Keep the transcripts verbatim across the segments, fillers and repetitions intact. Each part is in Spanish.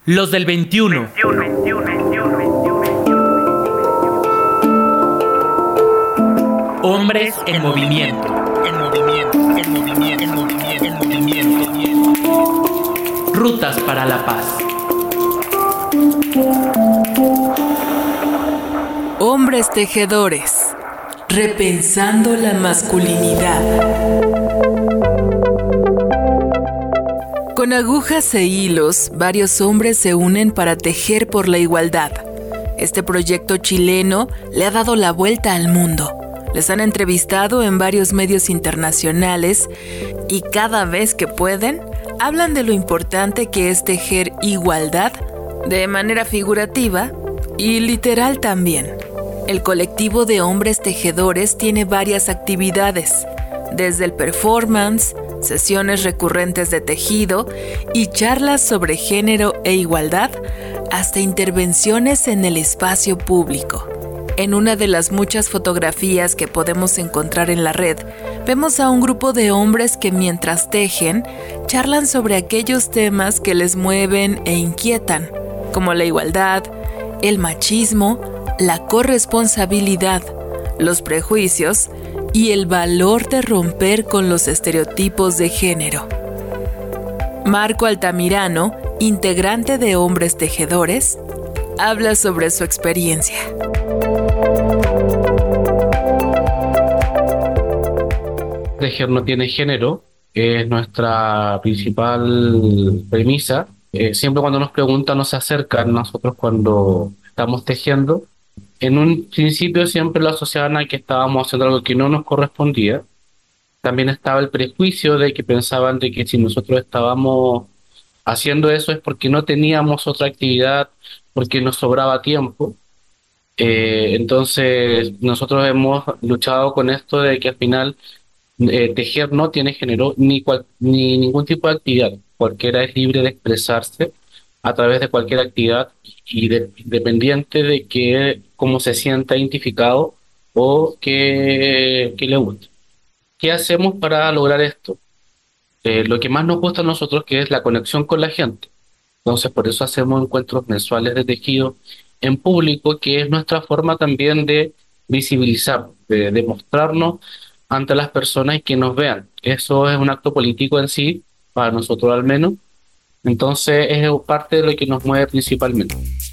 Los del veintiuno. Hombres en movimiento. En movimiento, en movimiento, en movimiento, en movimiento. Rutas para la paz. Hombres tejedores. Repensando la masculinidad. Con agujas e hilos, varios hombres se unen para tejer por la igualdad. Este proyecto chileno le ha dado la vuelta al mundo. Les han entrevistado en varios medios internacionales y cada vez que pueden, hablan de lo importante que es tejer igualdad de manera figurativa y literal también. El colectivo de hombres tejedores tiene varias actividades, desde el performance, sesiones recurrentes de tejido y charlas sobre género e igualdad, hasta intervenciones en el espacio público. En una de las muchas fotografías que podemos encontrar en la red, vemos a un grupo de hombres que mientras tejen, charlan sobre aquellos temas que les mueven e inquietan, como la igualdad, el machismo, la corresponsabilidad, los prejuicios y el valor de romper con los estereotipos de género. Marco Altamirano, integrante de Hombres Tejedores, habla sobre su experiencia. Tejer no tiene género, es nuestra principal premisa. Eh, siempre cuando nos preguntan, nos acercan nosotros cuando estamos tejiendo. En un principio siempre lo asociaban a que estábamos haciendo algo que no nos correspondía. También estaba el prejuicio de que pensaban de que si nosotros estábamos haciendo eso es porque no teníamos otra actividad, porque nos sobraba tiempo. Eh, entonces nosotros hemos luchado con esto de que al final eh, tejer no tiene género ni, cual, ni ningún tipo de actividad. Cualquiera es libre de expresarse a través de cualquier actividad y de, dependiente de que cómo se sienta identificado o que, que le guste. ¿Qué hacemos para lograr esto? Eh, lo que más nos gusta a nosotros que es la conexión con la gente. Entonces por eso hacemos encuentros mensuales de tejido en público, que es nuestra forma también de visibilizar, de, de mostrarnos ante las personas y que nos vean. Eso es un acto político en sí, para nosotros al menos. Entonces es parte de lo que nos mueve principalmente.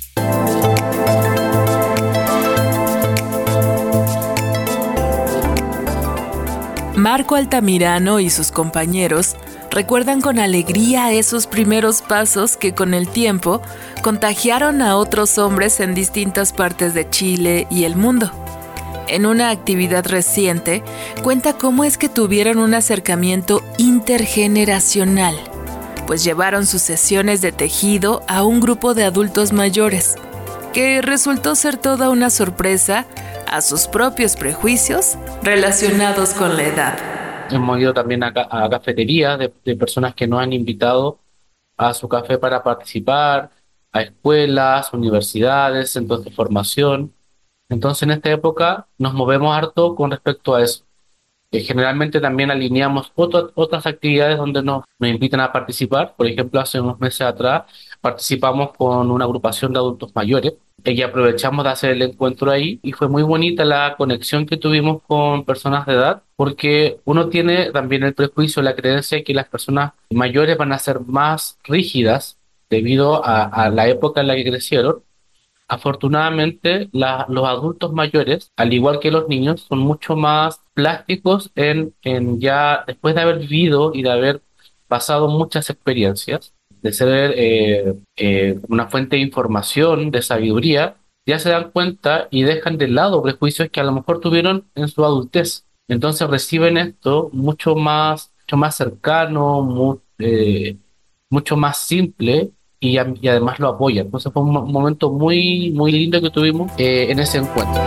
Marco Altamirano y sus compañeros recuerdan con alegría esos primeros pasos que con el tiempo contagiaron a otros hombres en distintas partes de Chile y el mundo. En una actividad reciente, cuenta cómo es que tuvieron un acercamiento intergeneracional, pues llevaron sus sesiones de tejido a un grupo de adultos mayores, que resultó ser toda una sorpresa a sus propios prejuicios relacionados con la edad. Hemos ido también a, a cafeterías de, de personas que nos han invitado a su café para participar, a escuelas, universidades, centros de formación. Entonces en esta época nos movemos harto con respecto a eso. Eh, generalmente también alineamos otro, otras actividades donde nos, nos invitan a participar. Por ejemplo, hace unos meses atrás participamos con una agrupación de adultos mayores y aprovechamos de hacer el encuentro ahí y fue muy bonita la conexión que tuvimos con personas de edad, porque uno tiene también el prejuicio, la creencia de que las personas mayores van a ser más rígidas debido a, a la época en la que crecieron. Afortunadamente, la, los adultos mayores, al igual que los niños, son mucho más plásticos en, en ya después de haber vivido y de haber pasado muchas experiencias, de ser eh, eh, una fuente de información, de sabiduría, ya se dan cuenta y dejan de lado prejuicios que a lo mejor tuvieron en su adultez. Entonces reciben esto mucho más, mucho más cercano, muy, eh, mucho más simple. Y, y además lo apoya. Entonces fue un momento muy, muy lindo que tuvimos eh, en ese encuentro.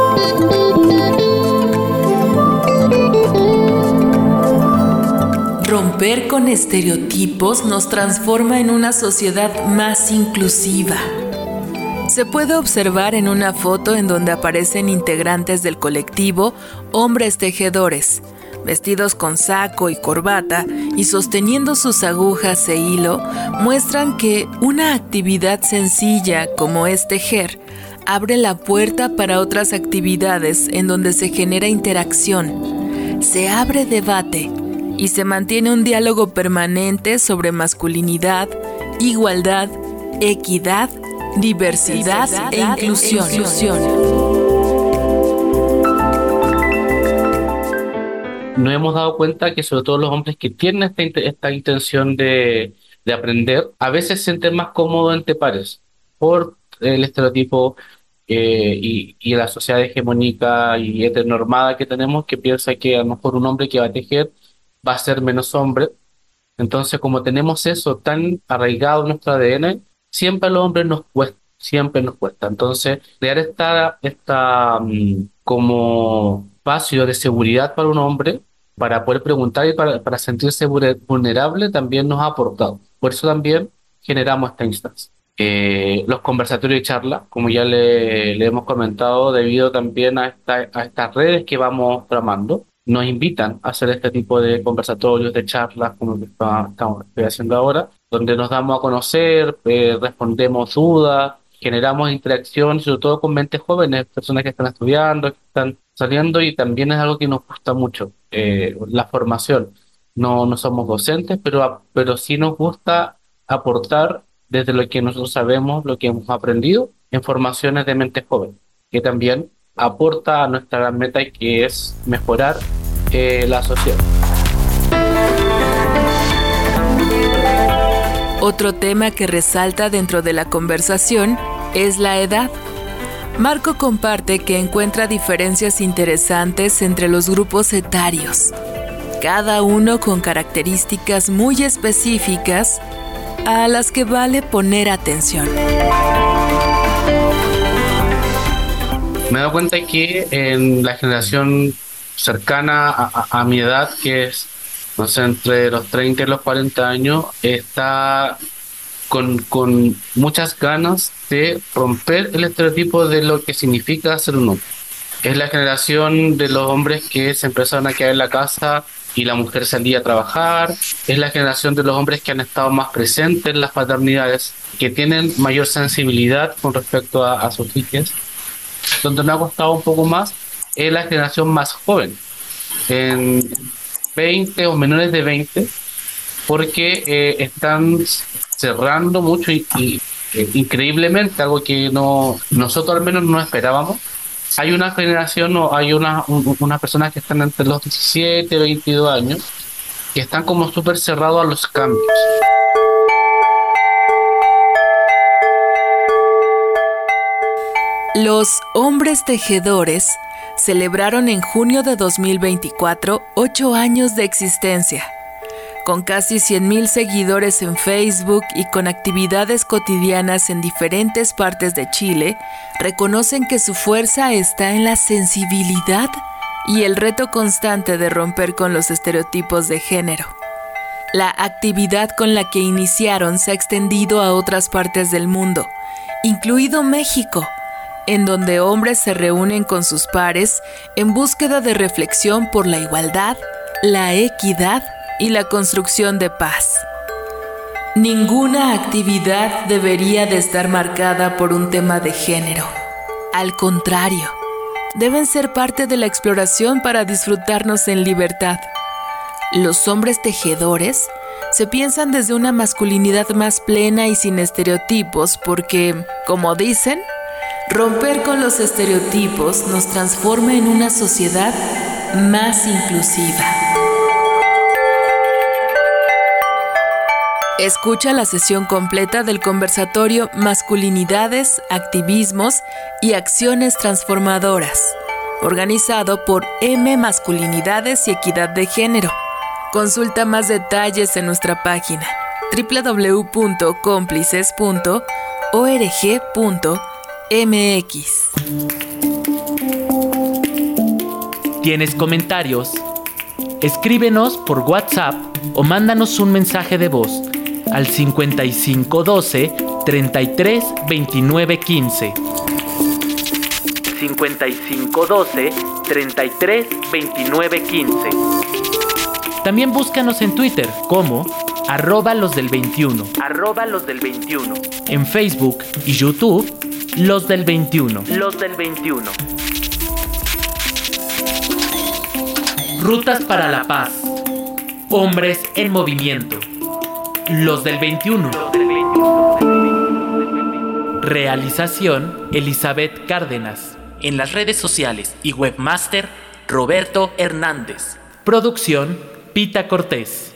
Romper con estereotipos nos transforma en una sociedad más inclusiva. Se puede observar en una foto en donde aparecen integrantes del colectivo Hombres Tejedores, vestidos con saco y corbata y sosteniendo sus agujas e hilo, muestran que una actividad sencilla como es tejer abre la puerta para otras actividades en donde se genera interacción, se abre debate y se mantiene un diálogo permanente sobre masculinidad, igualdad, equidad, diversidad, diversidad e inclusión. E inclusión. Nos hemos dado cuenta que sobre todo los hombres que tienen esta, int- esta intención de, de aprender, a veces se sienten más cómodos entre pares por el estereotipo eh, y, y la sociedad hegemónica y heteronormada que tenemos, que piensa que a lo mejor un hombre que va a tejer va a ser menos hombre. Entonces, como tenemos eso tan arraigado en nuestro A D N, siempre a los hombres nos cuesta, siempre nos cuesta. Entonces, crear esta, esta um, como espacio de seguridad para un hombre, para poder preguntar y para, para sentirse vulnerable, también nos ha aportado. Por eso también generamos esta instancia. Eh, los conversatorios y charlas, como ya le, le hemos comentado, debido también a, esta, a estas redes que vamos tramando, nos invitan a hacer este tipo de conversatorios, de charlas, como lo que está- estamos estoy haciendo ahora, donde nos damos a conocer, eh, respondemos dudas, generamos interacción, sobre todo con mentes jóvenes, personas que están estudiando, que están saliendo, y también es algo que nos gusta mucho, eh, la formación. No, no somos docentes, pero, a- pero sí nos gusta aportar desde lo que nosotros sabemos, lo que hemos aprendido en formaciones de mentes jóvenes, que también aporta a nuestra gran meta, que es mejorar eh, la sociedad. Otro tema que resalta dentro de la conversación es la edad. Marco comparte que encuentra diferencias interesantes entre los grupos etarios, cada uno con características muy específicas a las que vale poner atención. Me he dado cuenta que en la generación cercana a, a- a mi edad, que es, no sé, entre los treinta y los cuarenta años, está con, con muchas ganas de romper el estereotipo de lo que significa ser un hombre. Es la generación de los hombres que se empezaron a quedar en la casa y la mujer salía a trabajar. Es la generación de los hombres que han estado más presentes en las paternidades, que tienen mayor sensibilidad con respecto a, a sus hijas. Donde me ha costado un poco más es la generación más joven, en veinte o menores de veinte, porque eh, están cerrando mucho y, y, eh, increíblemente, algo que no nosotros al menos no esperábamos. Hay una generación o hay una, un- unas personas que están entre los diecisiete y veintidós años que están como súper cerrados a los cambios. Los hombres tejedores celebraron en junio de dos mil veinticuatro ocho años de existencia. Con casi cien mil seguidores en Facebook y con actividades cotidianas en diferentes partes de Chile, reconocen que su fuerza está en la sensibilidad y el reto constante de romper con los estereotipos de género. La actividad con la que iniciaron se ha extendido a otras partes del mundo, incluido México, en donde hombres se reúnen con sus pares en búsqueda de reflexión por la igualdad, la equidad y la construcción de paz. Ninguna actividad debería de estar marcada por un tema de género. Al contrario, deben ser parte de la exploración para disfrutarnos en libertad. Los hombres tejedores se piensan desde una masculinidad más plena y sin estereotipos porque, como dicen, romper con los estereotipos nos transforma en una sociedad más inclusiva. Escucha la sesión completa del conversatorio Masculinidades, Activismos y Acciones Transformadoras, organizado por M Masculinidades y Equidad de Género. Consulta más detalles en nuestra página doble u doble u doble u punto cómplices punto org punto m x. ¿Tienes comentarios? Escríbenos por WhatsApp o mándanos un mensaje de voz al cincuenta y cinco doce, treinta y tres, veintinueve quince. cincuenta y cinco doce, treinta y tres, veintinueve quince. También búscanos en Twitter como arroba los del veintiuno. Arroba los del veintiuno. En Facebook y YouTube, Los del veintiuno. Los del veintiuno. Rutas para la paz. Hombres en movimiento. Los del veintiuno. Realización Elizabeth Cárdenas. En las redes sociales y webmaster Roberto Hernández. Producción Pita Cortés.